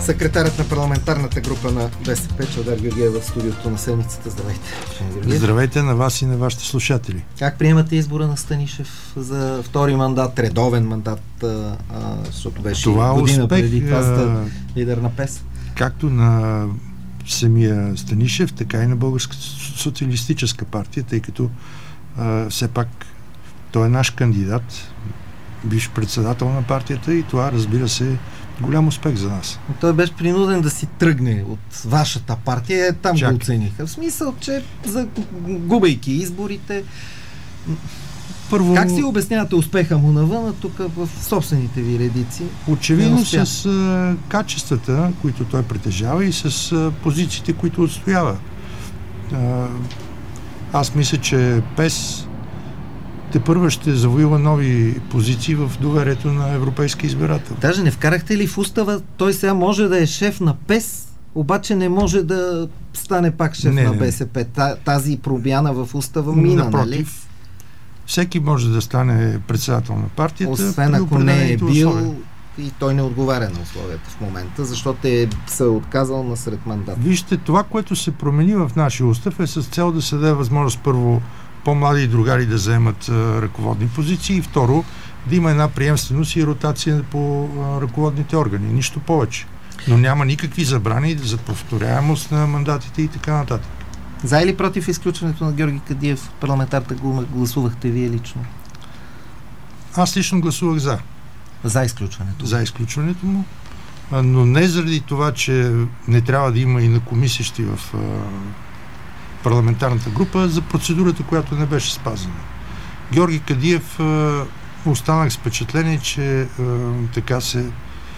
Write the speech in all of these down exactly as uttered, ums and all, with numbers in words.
Секретарят на парламентарната група на БСП Чавдар Георгиев в студиото на седмицата. Здравейте. Здравейте на вас и на вашите слушатели. Как приемате избора на Станишев за втори мандат, редовен мандат, а, защото беше това година успех, преди това сте лидер на ПЕС? Както на самия Станишев, така и на Българската социалистическа партия, тъй като а, все пак той е наш кандидат, бивш председател на партията и това, разбира се, голям успех за нас. Но той беше принуден да си тръгне от вашата партия, там Чак. го оцениха. В смисъл, че за губейки изборите. Първо, как си обяснявате успеха му навън, а тук в собствените ви редици? Очевидно с а, качествата, които той притежава и с а, позициите, които отстоява. А, аз мисля, че ПЕС тепърва ще завоюва нови позиции в доверието на европейски избирател. Даже не вкарахте ли в устава, той сега може да е шеф на ПЕС, обаче не може да стане пак шеф не, на не, БСП. Тази пробяна в устава мина, напротив, нали? всеки може да стане председател на партията. Освен ако не е бил условия. И той не отговаря на условията в момента, защото е, се е отказал насред мандата. Вижте, това, което се промени в нашия устав е с цел да се даде възможност първо по-млади другари да заемат а, ръководни позиции и второ да има една приемственост и ротация по а, ръководните органи. Нищо повече. Но няма никакви забрани за повторяемост на мандатите и така нататък. За или против изключването на Георги Кадиев в парламентарната група гласувахте вие лично? Аз лично гласувах за. За изключването? За изключването му. А, но не заради това, че не трябва да има и на комисищи в а, парламентарната група, за процедурата, която не беше спазена. Георги Кадиев а, останах с впечатление, че а, така се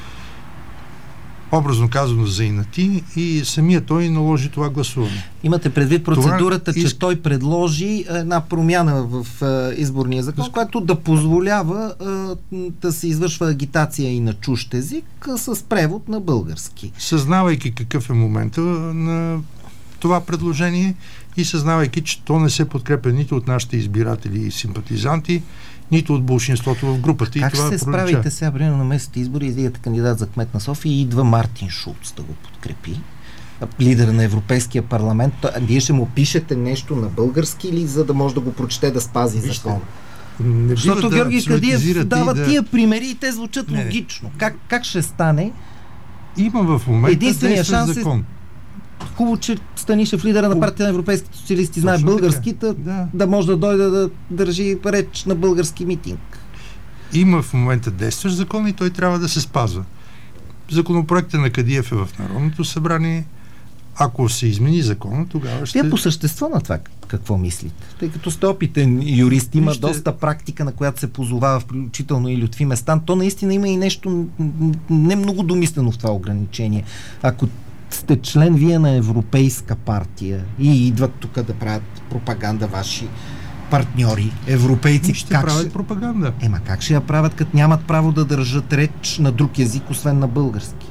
образно казано заинати и самия той наложи това гласуване. Имате предвид процедурата, това че из... той предложи една промяна в а, изборния закон, Из... която да позволява а, да се извършва агитация и на чужд език а, с превод на български. Съзнавайки какъв е момента на това предложение и съзнавайки, че то не се подкрепя нито от нашите избиратели и симпатизанти, нито от болшинството в групата. Как и това ще се пролича. справите сега, примерно на местните избори, издигате кандидат за кмет на София и идва Мартин Шулц да го подкрепи, лидер на Европейския парламент. Вие ще му пишете нещо на български или за да може да го прочете да спази закон? Защото да Георги Кадиев дава да... тия примери и те звучат не, логично. Как, как ще стане? Има в момента единствения шанс закон. Е... Хубаво, че Станишев, лидера на партия на европейските социалисти, знае български, да, да. да може да дойде да държи реч на български митинг. Има в момента действащ закон и той трябва да се спазва. Законопроектът на Кадиев е в Народното събрание. Ако се измени закона, тогава ще... Вие по същество на това какво мислите? Тъй като сте опитен юрист, има ще... доста практика, на която се позовава, включително и Лютви Местан. То наистина има и нещо не много домислено в това ограничение. Ако сте член вие на европейска партия и идват тук да правят пропаганда ваши партньори, европейци, ще как правят ще... пропаганда. Ема как ще я правят, като нямат право да държат реч на друг език, освен на български?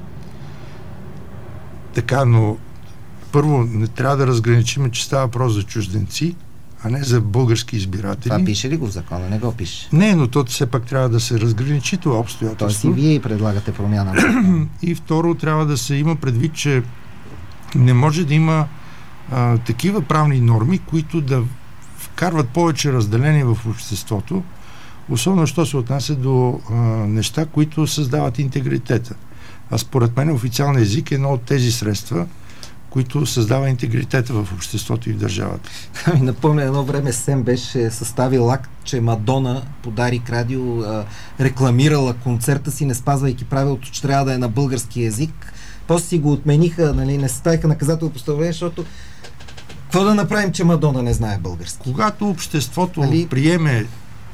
Така, но първо не трябва да разграничим, че става въпрос за чужденци, а не за български избиратели. Това пише ли го в закона? Не го пише. Не, но то все пак трябва да се разграничи това обстоятелство. Тоест и вие предлагате промяна. И второ, трябва да се има предвид, че не може да има а, такива правни норми, които да вкарват повече разделение в обществото, особено що се отнася до а, неща, които създават интегритета. А според мен официалният език е едно от тези средства, които създава интегритета в обществото и в държавата. Ми напомня, едно време СЕМ беше съставил акт, че Мадона по Дарик Радио а, рекламирала концерта си, не спазвайки правилото, че трябва да е на български език. После си го отмениха, нали, не съставиха наказателно постановление, защото какво да направим, че Мадона не знае български? Когато обществото нали... приеме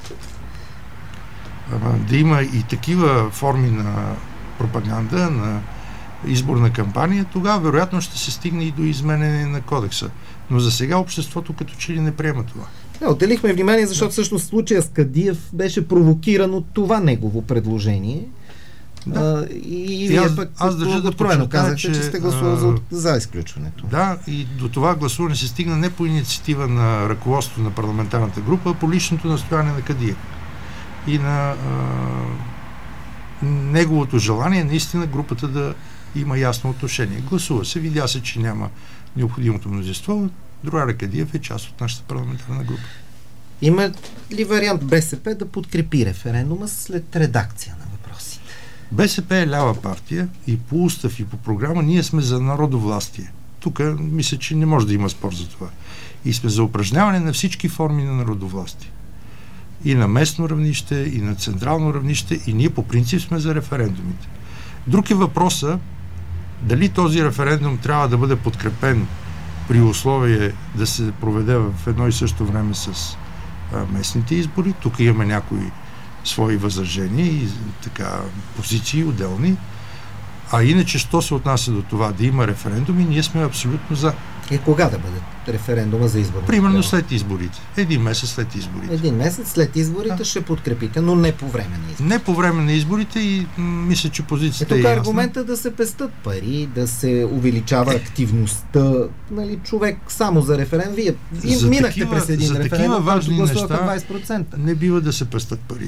а, да има и такива форми на пропаганда, на изборна кампания, тогава вероятно ще се стигне и до изменение на кодекса. Но за сега обществото като че ли не приема това. Не, отделихме внимание, защото да. Всъщност случая с Кадиев беше провокиран от това негово предложение. Да. А, и, и вие аз, пък аз държа да откровено казахте, че, че сте гласували за, за изключването. Да, и до това гласуване се стигна не по инициатива на ръководството на парламентарната група, а по личното настояние на Кадиев. И на а, неговото желание наистина групата да има ясно отношение. Гласува се, видя се, че няма необходимото мнозинство. Другаря Кадиев е част от нашата парламентарна група. Има ли вариант БСП да подкрепи референдума след редакция на въпросите? БСП е лява партия и по устав и по програма ние сме за народовластие. Тук мисля, че не може да има спор за това. И сме за упражняване на всички форми на народовластие. И на местно равнище, и на централно равнище, и ние по принцип сме за референдумите. Друг е въпроса дали този референдум трябва да бъде подкрепен при условие да се проведе в едно и също време с а, местните избори. Тук имаме някои свои възражения и така позиции отделни. А иначе, що се отнася до това да има референдуми, ние сме абсолютно за. И кога да бъде референдума за изборите? Примерно след изборите. Един месец след изборите. Един месец след изборите да. Ще подкрепите, но не по време на изборите. Не по време на изборите и м- мисля, че позицията е, е ясна. Тук аргумента да се пестат пари, да се увеличава активността. Нали, човек само за референдум. Вие, вие за минахте такива, през един за референдум, важни гласуваха неща двайсет процента. Не бива да се пестат пари.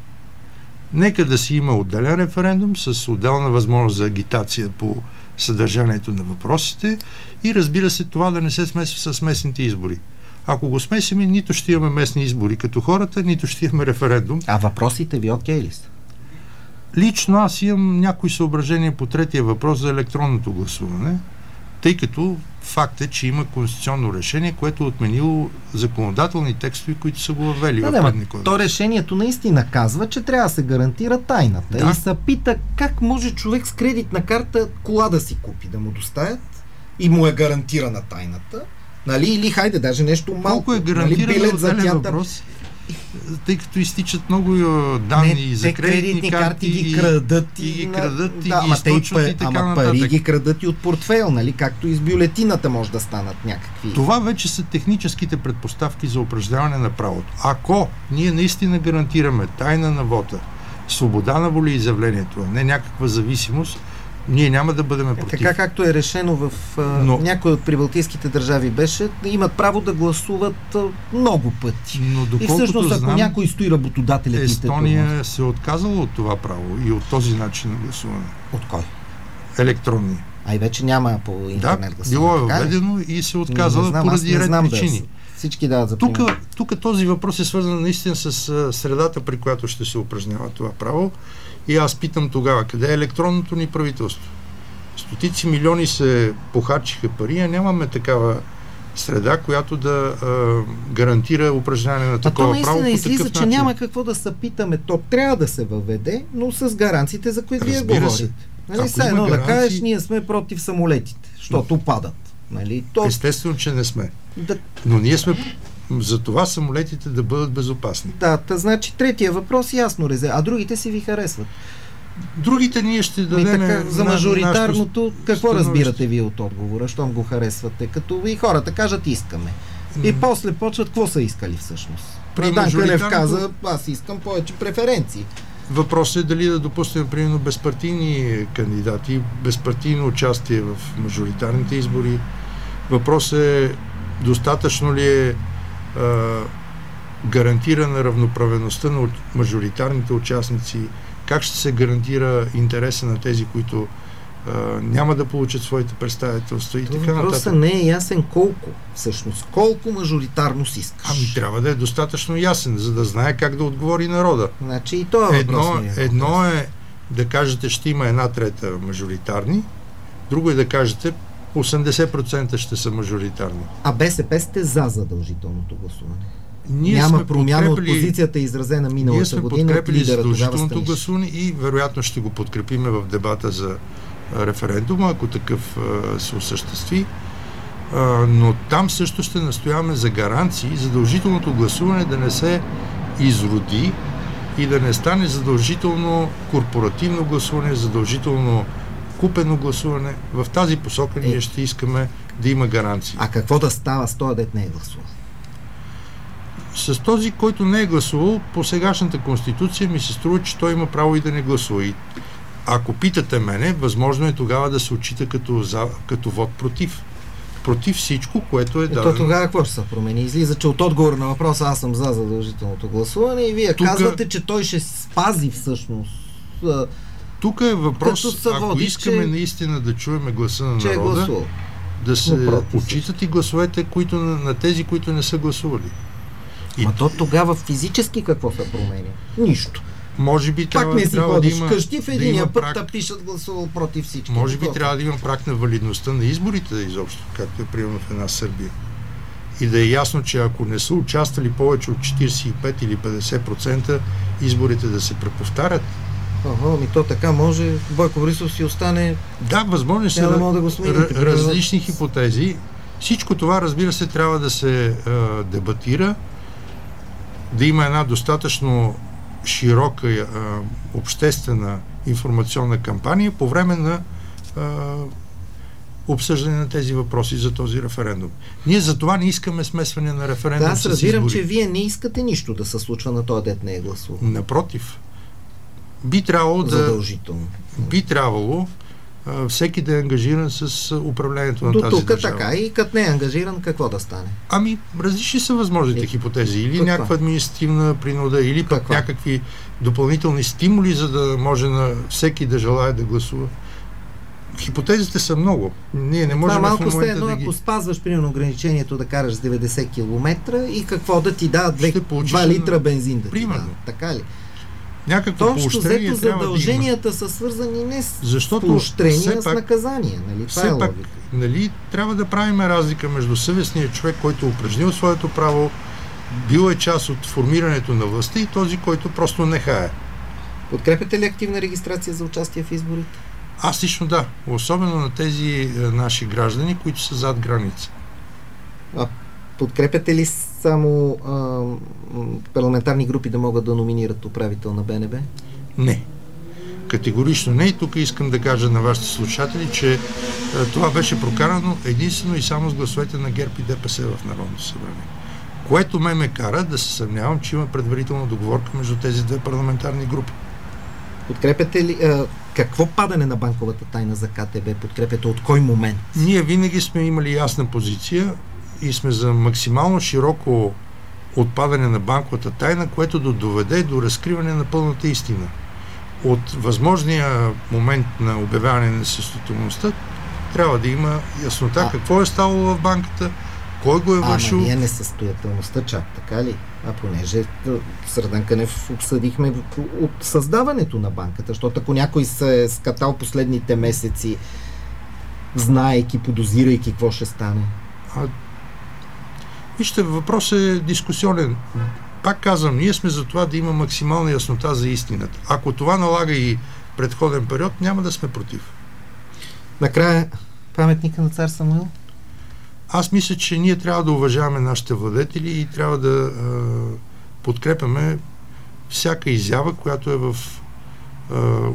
Нека да си има отделен референдум с отделна възможност за агитация по съдържанието на въпросите и разбира се това да не се смесва с местните избори. Ако го смесиме, нито ще имаме местни избори като хората, нито ще имаме референдум. А въпросите ви окей ли са? Лично аз имам някои съображения по третия въпрос за електронното гласуване, тъй като факт е, че има конституционно решение, което е отменило законодателни текстове, които са го въвели да, в предни кодекс. То решението наистина казва, че трябва да се гарантира тайната. Да. И се пита как може човек с кредитна карта кола да си купи, да му доставят и му е гарантирана тайната. Нали? Или хайде, даже нещо малко. Колко е гарантирано, нали, отделен въпрос, тъй като изтичат много данни не, за кредитни, кредитни карти, карти ги крадат и, и ги крадат да, и да, ги източват и, и така ама нататък. Пари ги крадат и от портфейл, нали? Както и с бюлетината може да станат някакви. Това вече са техническите предпоставки за упражняване на правото. Ако ние наистина гарантираме тайна на вота, свобода на волеизявлението, а не някаква зависимост, ние няма да бъдем против. Така както е решено в но, някои от прибалтийските държави беше, да имат право да гласуват много пъти. Но и всъщност, ако някой стои работодателят... Естония се е отказала от това право и от този начин на гласуване. От кой? Електронни. А и вече няма по интернет да, гласуване. Било е въведено и се отказала знам, поради ред причини. Да, всички дават за тук, тук този въпрос е свързан наистина с средата, при която ще се упражнява това право. И аз питам тогава, къде е електронното ни правителство? Стотици милиони се похарчиха пари, а нямаме такава среда, която да а, гарантира упражняване на такова право. А то наистина излиза, че няма какво да се питаме. То трябва да се въведе, но с гаранциите, за които вие говорите. Нали, сега едно гаранции... да кажеш, ние сме против самолетите, защото но... падат. Нали, то... Естествено, че не сме. Да... Но ние сме за това самолетите да бъдат безопасни. Да, та, значи третия въпрос ясно резе, а другите си ви харесват. Другите ние ще дадем... Така, за мажоритарното, какво становище? Разбирате вие от отговора, щом го харесвате? Като и хората кажат искаме. И м- после почват, какво са искали всъщност? При Данканев каза, аз искам повече преференции. Въпросът е дали да допуснем, примерно, безпартийни кандидати, безпартийно участие в мажоритарните избори. Въпросът е достатъчно ли е а, гарантирана равноправеността на мажоритарните участници, как ще се гарантира интереса на тези, които а, няма да получат своите представителства и така нататък. Въпросът не е ясен колко, всъщност. Колко мажоритарност искаш? Ами трябва да е достатъчно ясен, за да знае как да отговори народа. Значи и това е едно, въпрос. Е едно е да кажете, ще има една трета мажоритарни, друго е да кажете осемдесет процента ще са мажоритарни. А БСП сте за задължителното гласуване? Ние Няма промяна от позицията, изразена миналата година. Ние сме подкрепили задължителното гласуване и вероятно ще го подкрепиме в дебата за референдума, ако такъв а, се осъществи. А, но там също ще настояваме за гаранции задължителното гласуване да не се изроди и да не стане задължително корпоративно гласуване, задължително купено гласуване. В тази посока ние е. ще искаме да има гаранции. А какво да става с този дет не е гласувал? С този, който не е гласувал, по сегашната конституция ми се струва, че той има право и да не гласува. И ако питате мене, възможно е тогава да се отчита като, за, като вод против. Против всичко, което е дадено. То тогава какво ще се промени? Излиза, че от отговор на въпроса аз съм за задължителното гласуване и вие Тука... казвате, че той ще спази всъщност Тук е въпрос, ако води, искаме че... наистина да чуеме гласа на че народа, е да се отчитат и гласовете, които, на, на тези, които не са гласували. И... Ма то тогава физически какво се променя? Нищо. Може би Пак трябва, не си трябва ходиш да има, къщи, в единия да път прак... да пишат гласувал против всички. Може би трябва да има прак на валидността на изборите изобщо, както е примерно в една Сърбия. И да е ясно, че ако не са участвали повече от четиридесет и пет или петдесет процента, изборите да се преповтарят. Ага, ми то така може. Бойко Борисов си остане... Да, възможно са да да да смените, различни да... хипотези. Всичко това, разбира се, трябва да се а, дебатира, да има една достатъчно широка а, обществена информационна кампания по време на а, обсъждане на тези въпроси за този референдум. Ние за това не искаме смесване на референдум да, с избори. аз разбирам, че вие не искате нищо да се случва на този дет не е гласувал. Напротив. Би трябвало да... Задължително. Би трябвало а, всеки да е ангажиран с управлението на до тази тук държава. Така и като не е ангажиран, какво да стане? Ами, различни са възможните е, хипотези. Или каква? някаква административна принуда, или пък каква? някакви допълнителни стимули, за да може на всеки да желае да гласува. Хипотезите са много. Ние не можем това в момента едно, да ги... ако спазваш примерно ограничението да караш с деветдесет километра и какво да ти дадат два литра бензин да примерно. Ти дадат. Така ли? Някакво поощрение трябва задълженията да има. са свързани не с Защото поощрения, пак, с наказания. Нали? Това все е пак, нали, трябва да правим разлика между съвестния човек, който упражнил своето право, бил е част от формирането на властта и този, който просто не хае. Подкрепяте ли активна регистрация за участие в изборите? Аз лично да. Особено на тези е, наши граждани, които са зад граница. А подкрепяте ли само а, парламентарни групи да могат да номинират управител на БНБ? Не. Категорично не. И тук искам да кажа на вашите слушатели, че а, това беше прокарано единствено и само с гласовете на ГЕРБ и ДПС в Народното събрание. Което ме ме кара да се съмнявам, че има предварителна договорка между тези две парламентарни групи. Подкрепяте ли... А, какво падане на банковата тайна за КТБ подкрепяте? От кой момент? Ние винаги сме имали ясна позиция и сме за максимално широко отпадане на банковата тайна, което да доведе до разкриване на пълната истина. От възможния момент на обявяване на несъстоятелността трябва да има яснота а, какво е ставало в банката, кой го е вършил. Ама ние несъстоятелността чак, така ли? А понеже с Радан Кънев обсъдихме от създаването на банката, защото ако някой се е скатал последните месеци, знаейки, подозирайки какво ще стане. А, вижте, въпрос е дискусионен. Пак казвам, ние сме за това да има максимална яснота за истината. Ако това налага и предходен период, няма да сме против. Накрая, паметника на цар Самуил? Аз мисля, че ние трябва да уважаваме нашите владетели и трябва да е, подкрепяме всяка изява, която е в е,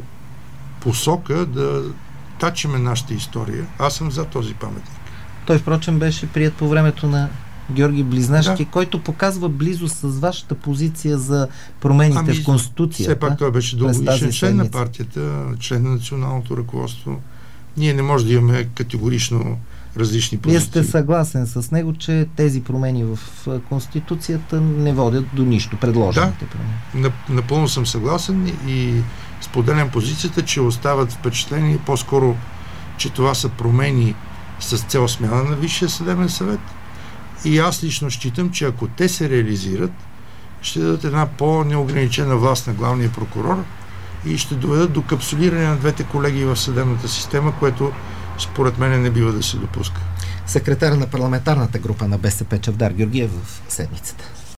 посока да тачиме нашата история. Аз съм за този паметник. Той, впрочем, беше прият по времето на Георги Близнашки, да. Който показва близост с вашата позиция за промените ами, в Конституцията. Все пак той беше дългогодишен член на партията, член на националното ръководство. Ние не можем да имаме категорично различни позиции. Вие сте съгласен с него, че тези промени в Конституцията не водят до нищо, предложените да, промени? Напълно съм съгласен и споделям позицията, че остават впечатление по-скоро, че това са промени с цел смяна на Висшия съдебен съвет. И аз лично считам, че ако те се реализират, ще дадат една по-неограничена власт на главния прокурор и ще доведат до капсулиране на двете колегии в съдебната система, което според мен не бива да се допуска. Секретар на парламентарната група на БСП Чавдар Георгиев в седмицата.